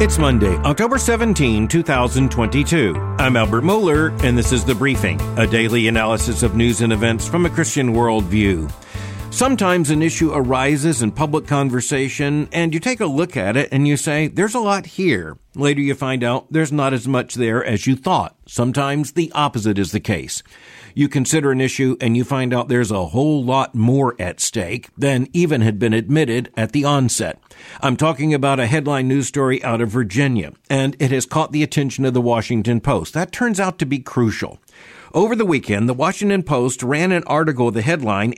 It's Monday, October 17, 2022. I'm Albert Mohler, and this is The Briefing, a daily analysis of news and events from a Christian worldview. Sometimes an issue arises in public conversation, and you take a look at it and you say, there's a lot here. Later you find out there's not as much there as you thought. Sometimes the opposite is the case. You consider an issue and you find out there's a whole lot more at stake than even had been admitted at the onset. I'm talking about a headline news story out of Virginia, and it has caught the attention of the Washington Post. That turns out to be crucial. Over the weekend, the Washington Post ran an article with the headline,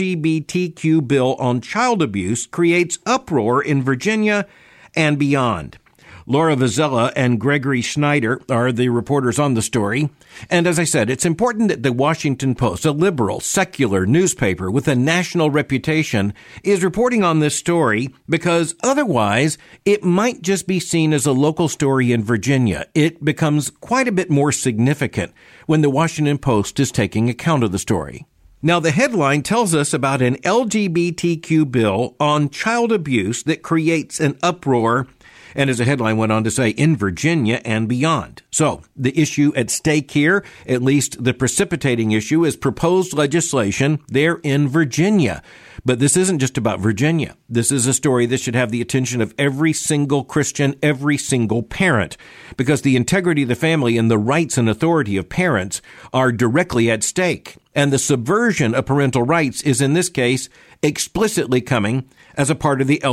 LGBTQ Bill on Child Abuse Creates Uproar in Virginia and Beyond. Laura Vizella and Gregory Schneider are the reporters on the story. And as I said, it's important that the Washington Post, a liberal, secular newspaper with a national reputation, is reporting on this story because otherwise it might just be seen as a local story in Virginia. It becomes quite a bit more significant when the Washington Post is taking account of the story. Now, the headline tells us about an LGBTQ bill on child abuse that creates an uproar, and as the headline went on to say, in Virginia and beyond. So the issue at stake here, at least the precipitating issue, is proposed legislation there in Virginia. But this isn't just about Virginia. This is a story that should have the attention of every single Christian, every single parent, because the integrity of the family and the rights and authority of parents are directly at stake. And the subversion of parental rights is, in this case, explicitly coming as a part of the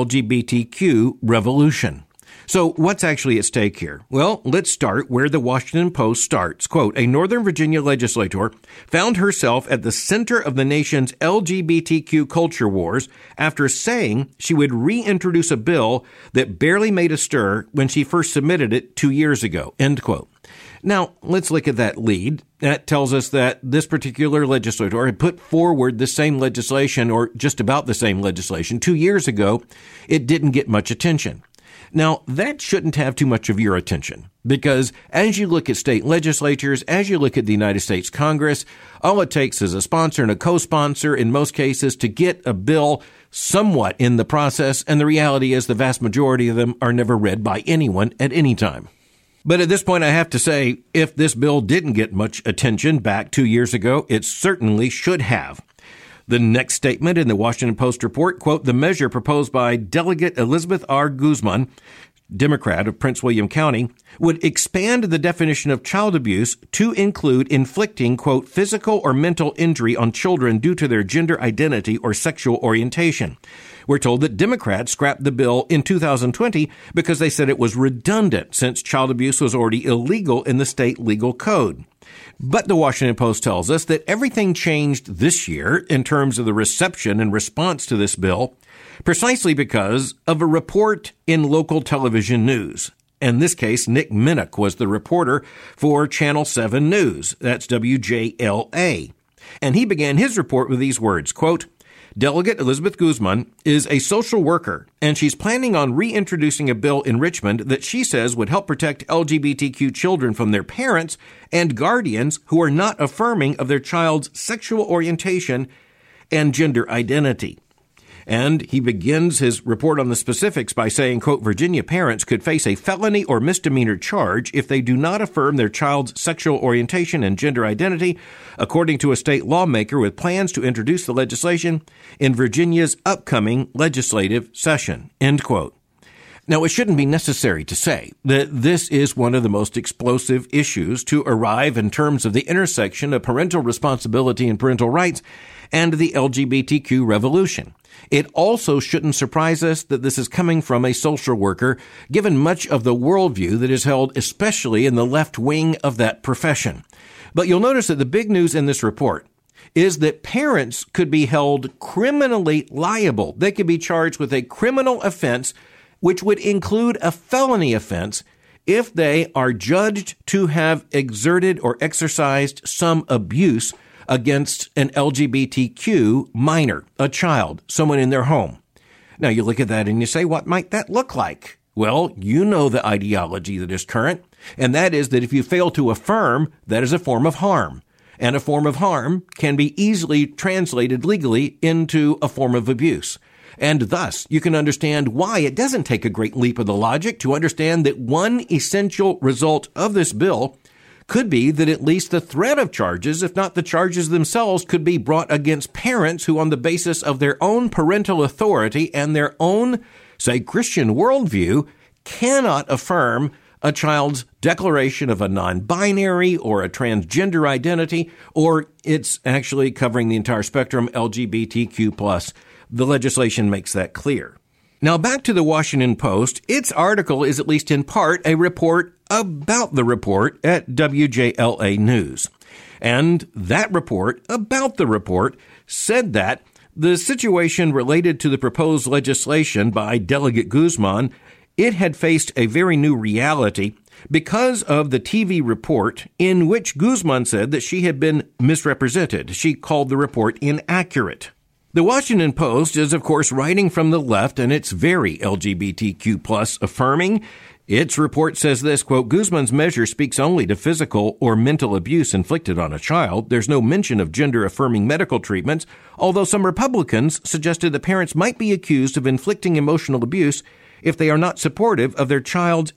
LGBTQ revolution. So what's actually at stake here? Well, let's start where the Washington Post starts. Quote, a Northern Virginia legislator found herself at the center of the nation's LGBTQ culture wars after saying she would reintroduce a bill that barely made a stir when she first submitted it 2 years ago. End quote. Now, let's look at that lead. That tells us that this particular legislator had put forward the same legislation, or just about the same legislation, 2 years ago. It didn't get much attention. Now, that shouldn't have too much of your attention, because as you look at state legislatures, as you look at the United States Congress, all it takes is a sponsor and a co-sponsor in most cases to get a bill somewhat in the process, and the reality is the vast majority of them are never read by anyone at any time. But at this point, I have to say, if this bill didn't get much attention back 2 years ago, it certainly should have. The next statement in the Washington Post report, quote, the measure proposed by Delegate Elizabeth R. Guzman, Democrat of Prince William County, would expand the definition of child abuse to include inflicting, quote, physical or mental injury on children due to their gender identity or sexual orientation. We're told that Democrats scrapped the bill in 2020 because they said it was redundant since child abuse was already illegal in the state legal code. But the Washington Post tells us that everything changed this year in terms of the reception and response to this bill precisely because of a report in local television news. In this case, Nick Minnick was the reporter for Channel 7 News. That's WJLA. And he began his report with these words, quote, Delegate Elizabeth Guzman is a social worker, and she's planning on reintroducing a bill in Richmond that she says would help protect LGBTQ children from their parents and guardians who are not affirming of their child's sexual orientation and gender identity. And he begins his report on the specifics by saying, quote, Virginia parents could face a felony or misdemeanor charge if they do not affirm their child's sexual orientation and gender identity, according to a state lawmaker with plans to introduce the legislation in Virginia's upcoming legislative session, end quote. Now, it shouldn't be necessary to say that this is one of the most explosive issues to arrive in terms of the intersection of parental responsibility and parental rights and the LGBTQ revolution. It also shouldn't surprise us that this is coming from a social worker, given much of the worldview that is held especially in the left wing of that profession. But you'll notice that the big news in this report is that parents could be held criminally liable. They could be charged with a criminal offense, which would include a felony offense if they are judged to have exerted or exercised some abuse against an LGBTQ minor, a child, someone in their home. Now, you look at that and you say, what might that look like? Well, you know the ideology that is current, and that is that if you fail to affirm, that is a form of harm. and a form of harm can be easily translated legally into a form of abuse. And thus, you can understand why it doesn't take a great leap of the logic to understand that one essential result of this bill could be that at least the threat of charges, if not the charges themselves, could be brought against parents who, on the basis of their own parental authority and their own, say, Christian worldview, cannot affirm a child's declaration of a non-binary or a transgender identity, or it's actually covering the entire spectrum, LGBTQ+. The legislation makes that clear. Now back to the Washington Post. Its article is at least in part a report about the report at WJLA News. And that report about the report said that the situation related to the proposed legislation by Delegate Guzman, it had faced a very new reality because of the TV report in which Guzman said that she had been misrepresented. She called the report inaccurate. The Washington Post is, of course, writing from the left, and it's very LGBTQ+ affirming. Its report says this, quote, Guzman's measure speaks only to physical or mental abuse inflicted on a child. There's no mention of gender-affirming medical treatments, although some Republicans suggested that parents might be accused of inflicting emotional abuse if they are not supportive of their child's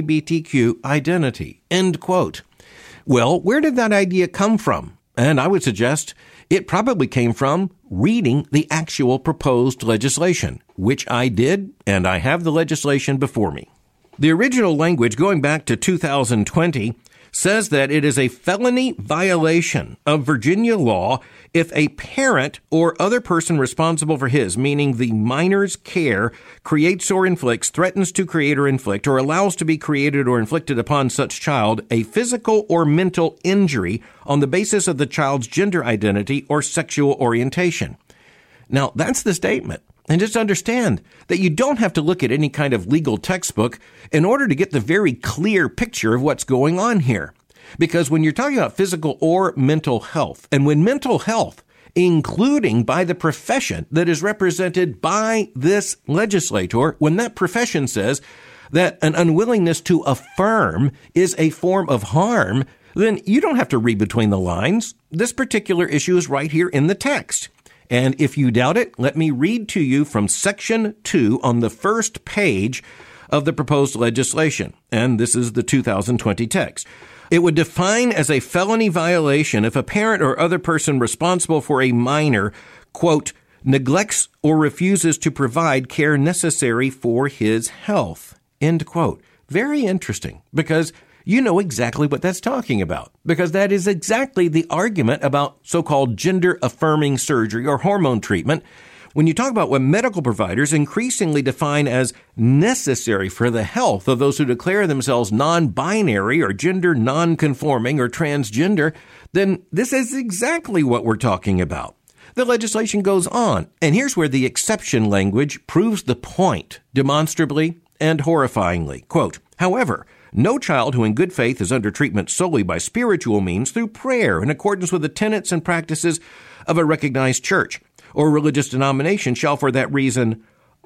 LGBTQ identity, end quote. Well, where did that idea come from? And I would suggest it probably came from reading the actual proposed legislation, which I did, and I have the legislation before me. The original language, going back to 2020, says that it is a felony violation of Virginia law if a parent or other person responsible for his, meaning the minor's care, creates or inflicts, threatens to create or inflict, or allows to be created or inflicted upon such child a physical or mental injury on the basis of the child's gender identity or sexual orientation. Now, that's the statement. And just understand that you don't have to look at any kind of legal textbook in order to get the very clear picture of what's going on here. Because when you're talking about physical or mental health, and when mental health, including by the profession that is represented by this legislator, when that profession says that an unwillingness to affirm is a form of harm, then you don't have to read between the lines. This particular issue is right here in the text. And if you doubt it, let me read to you from Section 2 on the first page of the proposed legislation. And this is the 2020 text. It would define as a felony violation if a parent or other person responsible for a minor, quote, neglects or refuses to provide care necessary for his health, end quote. Very interesting, because you know exactly what that's talking about, because that is exactly the argument about so-called gender-affirming surgery or hormone treatment. When you talk about what medical providers increasingly define as necessary for the health of those who declare themselves non-binary or gender non-conforming or transgender, then this is exactly what we're talking about. The legislation goes on, and here's where the exception language proves the point demonstrably and horrifyingly. Quote, however, no child who in good faith is under treatment solely by spiritual means through prayer in accordance with the tenets and practices of a recognized church or religious denomination shall for that reason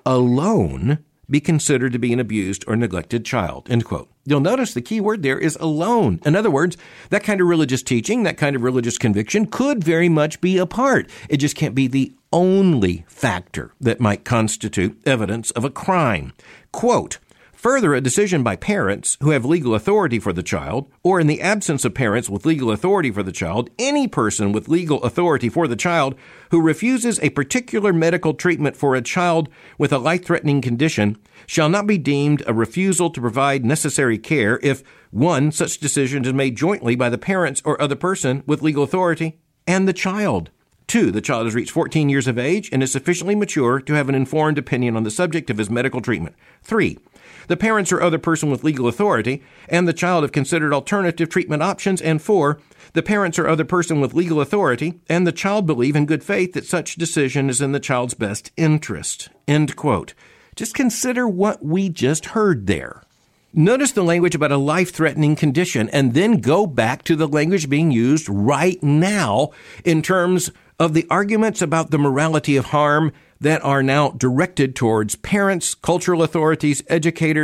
alone be considered to be an abused or neglected child, end quote. You'll notice the key word there is alone. In other words, that kind of religious teaching, that kind of religious conviction could very much be a part. It just can't be the only factor that might constitute evidence of a crime. Quote, further, a decision by parents who have legal authority for the child, or in the absence of parents with legal authority for the child, any person with legal authority for the child who refuses a particular medical treatment for a child with a life-threatening condition shall not be deemed a refusal to provide necessary care if, 1, such decision is made jointly by the parents or other person with legal authority and the child. 2, the child has reached 14 years of age and is sufficiently mature to have an informed opinion on the subject of his medical treatment. 3, the parents or other person with legal authority and the child have considered alternative treatment options. And 4, the parents or other person with legal authority and the child believe in good faith that such decision is in the child's best interest. End quote. Just consider what we just heard there. Notice the language about a life-threatening condition and then go back to the language being used right now in terms of the arguments about the morality of harm that are now directed towards parents, cultural authorities, educators,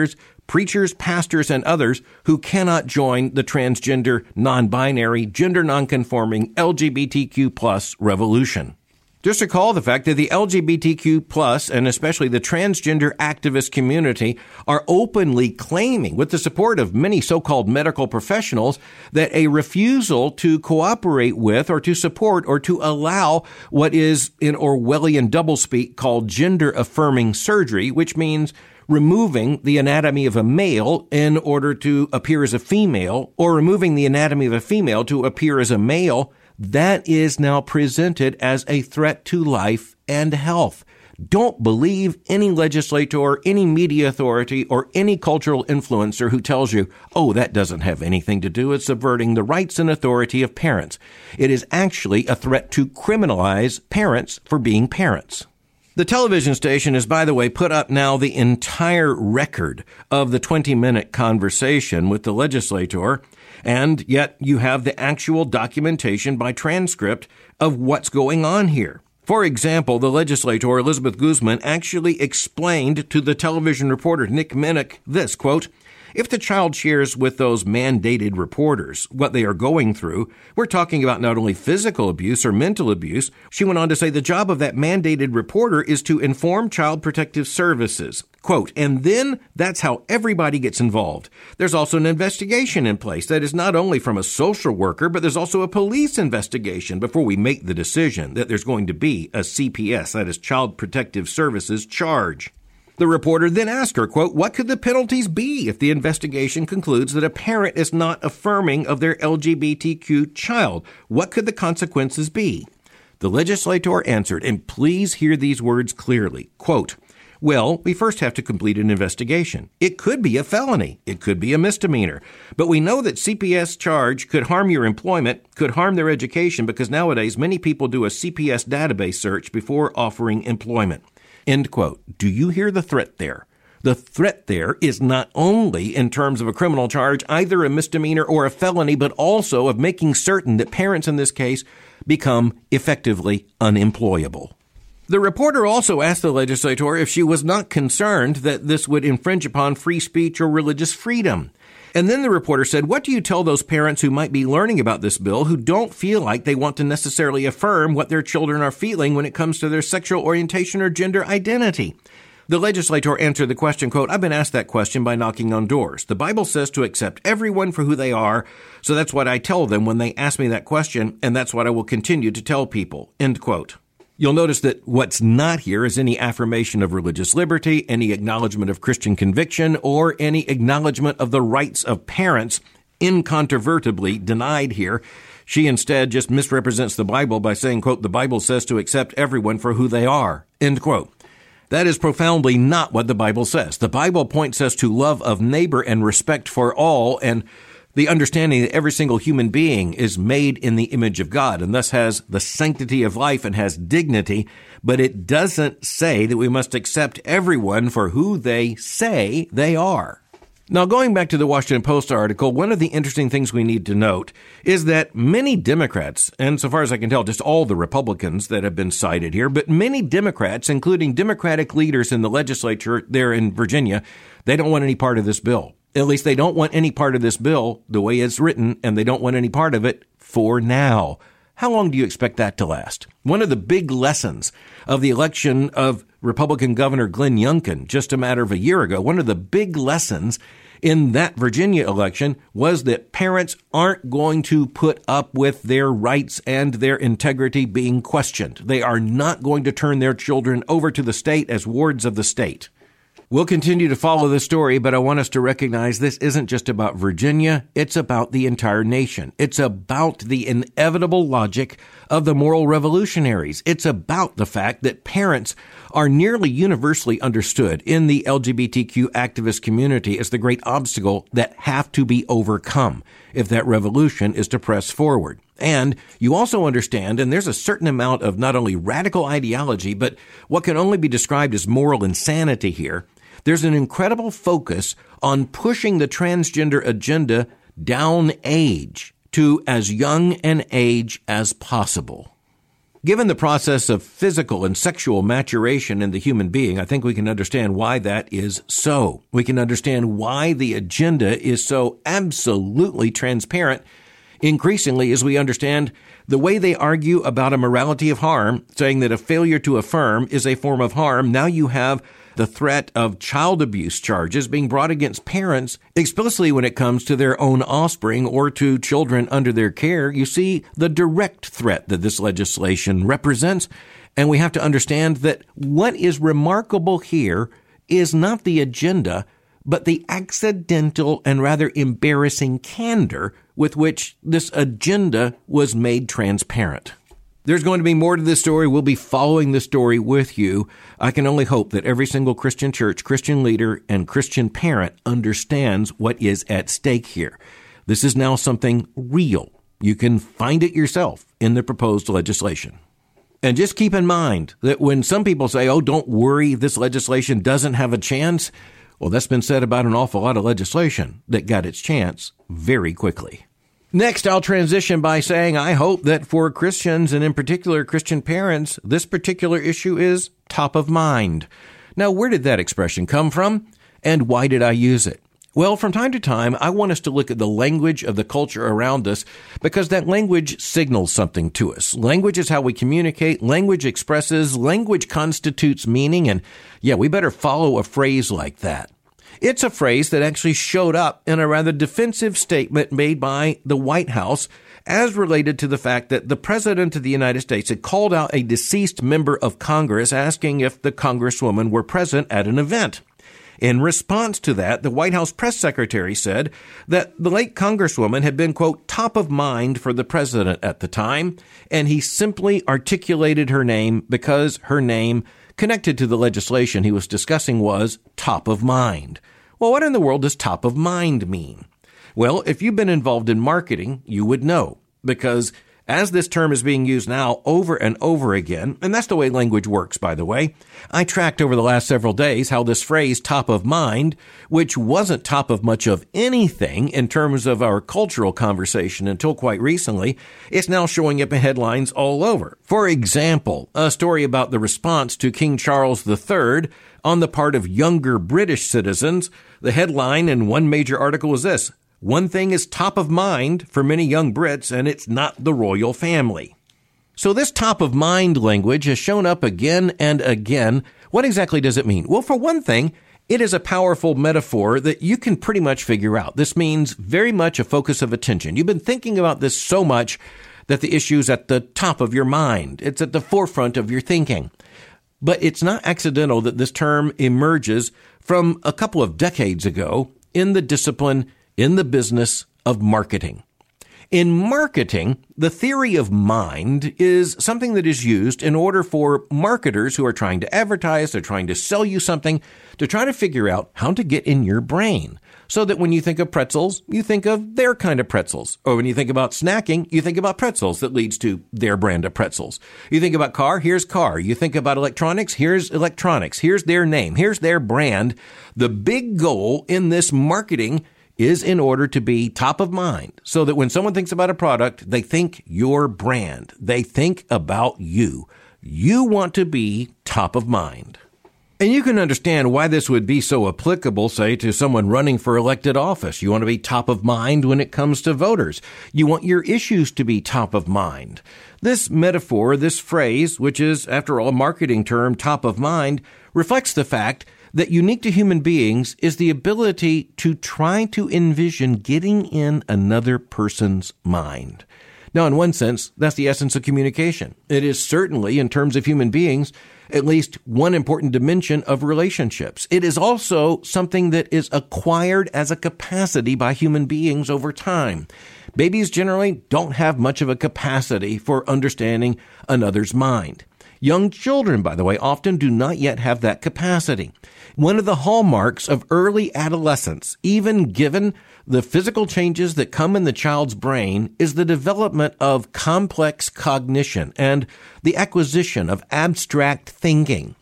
preachers, pastors, and others who cannot join the transgender, non-binary, gender non-conforming LGBTQ plus revolution. Just recall the fact that the LGBTQ plus and especially the transgender activist community are openly claiming, with the support of many so-called medical professionals, that a refusal to cooperate with or to support or to allow what is in Orwellian doublespeak called gender-affirming surgery, which means removing the anatomy of a male in order to appear as a female, or removing the anatomy of a female to appear as a male, that is now presented as a threat to life and health. Don't believe any legislator, any media authority, or any cultural influencer who tells you, oh, that doesn't have anything to do with subverting the rights and authority of parents. It is actually a threat to criminalize parents for being parents. The television station has, by the way, put up now the entire record of the 20-minute conversation with the legislator, and yet you have the actual documentation by transcript of what's going on here. For example, the legislator, Elizabeth Guzman, actually explained to the television reporter Nick Minnick this, quote, "If the child shares with those mandated reporters what they are going through, we're talking about not only physical abuse or mental abuse." She went on to say the job of that mandated reporter is to inform Child Protective Services. Quote, "And then that's how everybody gets involved. There's also an investigation in place that is not only from a social worker, but there's also a police investigation before we make the decision that there's going to be a CPS, that is Child Protective Services, charge." The reporter then asked her, quote, "What could the penalties be if the investigation concludes that a parent is not affirming of their LGBTQ child? What could the consequences be?" The legislator answered, and please hear these words clearly, quote, "Well, we first have to complete an investigation. It could be a felony. It could be a misdemeanor. But we know that CPS charge could harm your employment, could harm their education, because nowadays many people do a CPS database search before offering employment." End quote. Do you hear the threat there? The threat there is not only in terms of a criminal charge, either a misdemeanor or a felony, but also of making certain that parents in this case become effectively unemployable. The reporter also asked the legislator if she was not concerned that this would infringe upon free speech or religious freedom. And then the reporter said, "What do you tell those parents who might be learning about this bill who don't feel like they want to necessarily affirm what their children are feeling when it comes to their sexual orientation or gender identity?" The legislator answered the question, quote, "I've been asked that question by knocking on doors. The Bible says to accept everyone for who they are, so that's what I tell them when they ask me that question, and that's what I will continue to tell people." End quote. You'll notice that what's not here is any affirmation of religious liberty, any acknowledgement of Christian conviction, or any acknowledgement of the rights of parents, incontrovertibly denied here. She instead just misrepresents the Bible by saying, quote, "The Bible says to accept everyone for who they are." End quote. That is profoundly not what the Bible says. The Bible points us to love of neighbor and respect for all, and the understanding that every single human being is made in the image of God and thus has the sanctity of life and has dignity, but it doesn't say that we must accept everyone for who they say they are. Now, going back to the Washington Post article, one of the interesting things we need to note is that many Democrats, and so far as I can tell, just all the Republicans that have been cited here, but many Democrats, including Democratic leaders in the legislature there in Virginia, they don't want any part of this bill. At least they don't want any part of this bill the way it's written, and they don't want any part of it for now. How long do you expect that to last? One of the big lessons of the election of Republican Governor Glenn Youngkin just a matter of a year ago, one of the big lessons in that Virginia election was that parents aren't going to put up with their rights and their integrity being questioned. They are not going to turn their children over to the state as wards of the state. We'll continue to follow this story, but I want us to recognize this isn't just about Virginia. It's about the entire nation. It's about the inevitable logic of the moral revolutionaries. It's about the fact that parents are nearly universally understood in the LGBTQ activist community as the great obstacle that have to be overcome if that revolution is to press forward. And you also understand, and there's a certain amount of not only radical ideology, but what can only be described as moral insanity here. There's an incredible focus on pushing the transgender agenda down age to as young an age as possible. Given the process of physical and sexual maturation in the human being, I think we can understand why that is so. We can understand why the agenda is so absolutely transparent, increasingly as we understand the way they argue about a morality of harm, saying that a failure to affirm is a form of harm. Now you have the threat of child abuse charges being brought against parents explicitly when it comes to their own offspring or to children under their care. You see the direct threat that this legislation represents, and we have to understand that what is remarkable here is not the agenda, but the accidental and rather embarrassing candor with which this agenda was made transparent. There's going to be more to this story. We'll be following the story with you. I can only hope that every single Christian church, Christian leader, and Christian parent understands what is at stake here. This is now something real. You can find it yourself in the proposed legislation. And just keep in mind that when some people say, oh, don't worry, this legislation doesn't have a chance, well, that's been said about an awful lot of legislation that got its chance very quickly. Next, I'll transition by saying I hope that for Christians, and in particular Christian parents, this particular issue is top of mind. Now, where did that expression come from, and why did I use it? Well, from time to time, I want us to look at the language of the culture around us because that language signals something to us. Language is how we communicate. Language expresses. Language constitutes meaning. And yeah, we better follow a phrase like that. It's a phrase that actually showed up in a rather defensive statement made by the White House as related to the fact that the President of the United States had called out a deceased member of Congress asking if the Congresswoman were present at an event. In response to that, the White House press secretary said that the late Congresswoman had been, quote, top of mind for the president at the time, and he simply articulated her name because her name connected to the legislation he was discussing was top of mind. Well, what in the world does top of mind mean? Well, if you've been involved in marketing, you would know, because as this term is being used now over and over again, and that's the way language works, by the way, I tracked over the last several days how this phrase top of mind, which wasn't top of much of anything in terms of our cultural conversation until quite recently, is now showing up in headlines all over. For example, a story about the response to King Charles III on the part of younger British citizens. The headline in one major article is this: one thing is top of mind for many young Brits, and it's not the royal family. So this top of mind language has shown up again and again. What exactly does it mean? Well, for one thing, it is a powerful metaphor that you can pretty much figure out. This means very much a focus of attention. You've been thinking about this so much that the issue's at the top of your mind. It's at the forefront of your thinking. But it's not accidental that this term emerges from a couple of decades ago in the discipline, in the business of marketing. In marketing, the theory of mind is something that is used in order for marketers who are trying to advertise, they're trying to sell you something, to try to figure out how to get in your brain. So that when you think of pretzels, you think of their kind of pretzels. Or when you think about snacking, you think about pretzels that leads to their brand of pretzels. You think about car, here's car. You think about electronics, here's electronics. Here's their name, here's their brand. The big goal in this marketing is in order to be top of mind so that when someone thinks about a product, they think your brand. They think about you. You want to be top of mind. And you can understand why this would be so applicable, say, to someone running for elected office. You want to be top of mind when it comes to voters. You want your issues to be top of mind. This metaphor, this phrase, which is, after all, a marketing term, top of mind, reflects the fact that unique to human beings is the ability to try to envision getting in another person's mind. Now, in one sense, that's the essence of communication. It is certainly, in terms of human beings, at least one important dimension of relationships. It is also something that is acquired as a capacity by human beings over time. Babies generally don't have much of a capacity for understanding another's mind. Young children, by the way, often do not yet have that capacity. One of the hallmarks of early adolescence, even given the physical changes that come in the child's brain, is the development of complex cognition and the acquisition of abstract thinking.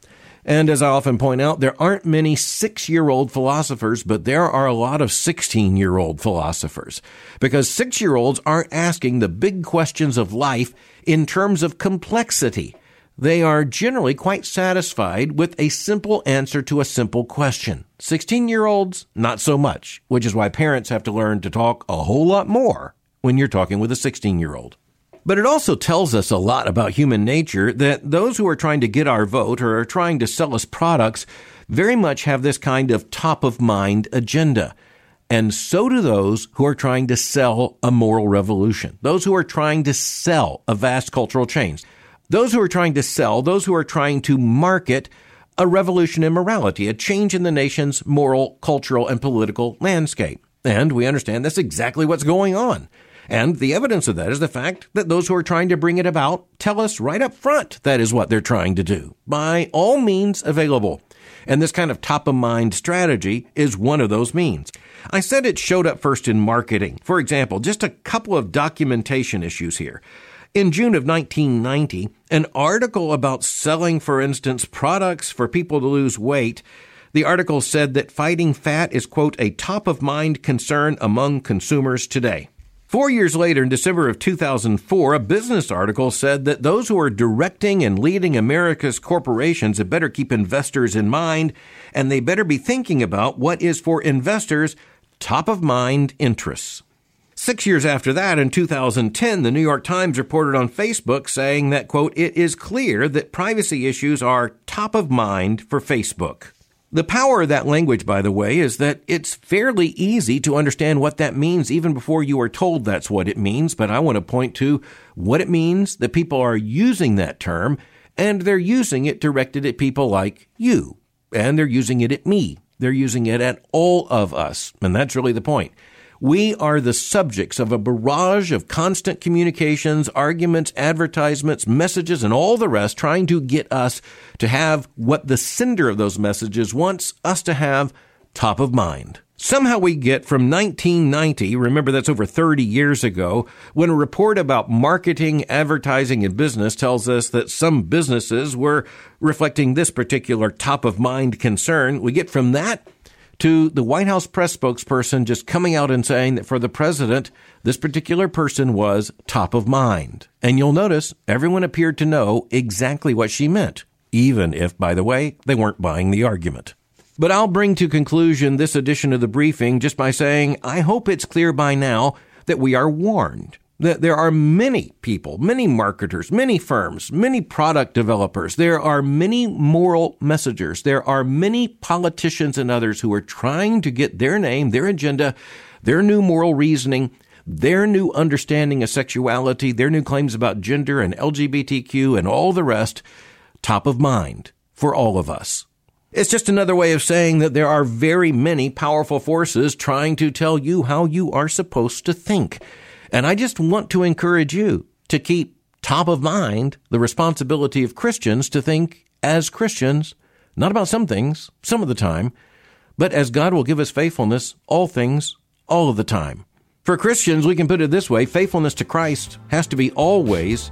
And as I often point out, there aren't many 6-year-old philosophers, but there are a lot of 16-year-old philosophers. Because 6-year-olds aren't asking the big questions of life in terms of complexity. They are generally quite satisfied with a simple answer to a simple question. 16-year-olds, not so much, which is why parents have to learn to talk a whole lot more when you're talking with a 16-year-old. But it also tells us a lot about human nature that those who are trying to get our vote or are trying to sell us products very much have this kind of top-of-mind agenda. And so do those who are trying to sell a moral revolution, those who are trying to sell a vast cultural change, those who are trying to sell, those who are trying to market a revolution in morality, a change in the nation's moral, cultural, and political landscape. And we understand that's exactly what's going on. And the evidence of that is the fact that those who are trying to bring it about tell us right up front that is what they're trying to do, by all means available. And this kind of top-of-mind strategy is one of those means. I said it showed up first in marketing. For example, just a couple of documentation issues here. In June of 1990, an article about selling, for instance, products for people to lose weight, the article said that fighting fat is, quote, a top-of-mind concern among consumers today. 4 years later, in December of 2004, a business article said that those who are directing and leading America's corporations had better keep investors in mind, and they better be thinking about what is for investors top-of-mind interests. 6 years after that, in 2010, the New York Times reported on Facebook saying that, quote, it is clear that privacy issues are top of mind for Facebook. The power of that language, by the way, is that it's fairly easy to understand what that means even before you are told that's what it means. But I want to point to what it means that people are using that term, and they're using it directed at people like you, and they're using it at me. They're using it at all of us, and that's really the point. We are the subjects of a barrage of constant communications, arguments, advertisements, messages, and all the rest trying to get us to have what the sender of those messages wants us to have top of mind. Somehow we get from 1990, remember that's over 30 years ago, when a report about marketing, advertising, and business tells us that some businesses were reflecting this particular top of mind concern, we get from that to the White House press spokesperson just coming out and saying that for the president, this particular person was top of mind. And you'll notice everyone appeared to know exactly what she meant, even if, by the way, they weren't buying the argument. But I'll bring to conclusion this edition of the briefing just by saying I hope it's clear by now that we are warned that there are many people, many marketers, many firms, many product developers. There are many moral messengers. There are many politicians and others who are trying to get their name, their agenda, their new moral reasoning, their new understanding of sexuality, their new claims about gender and LGBTQ and all the rest top of mind for all of us. It's just another way of saying that there are very many powerful forces trying to tell you how you are supposed to think. And I just want to encourage you to keep top of mind the responsibility of Christians to think as Christians, not about some things, some of the time, but as God will give us faithfulness, all things, all of the time. For Christians, we can put it this way, faithfulness to Christ has to be always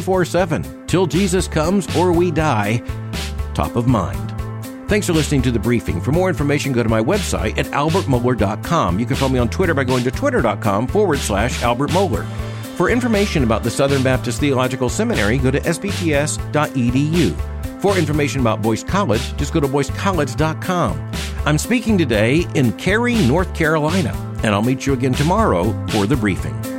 24/7, till Jesus comes or we die, top of mind. Thanks for listening to The Briefing. For more information, go to my website at albertmohler.com. You can follow me on Twitter by going to twitter.com/Albert Mohler. For information about the Southern Baptist Theological Seminary, go to sbts.edu. For information about Boyce College, just go to boycecollege.com. I'm speaking today in Cary, North Carolina, and I'll meet you again tomorrow for The Briefing.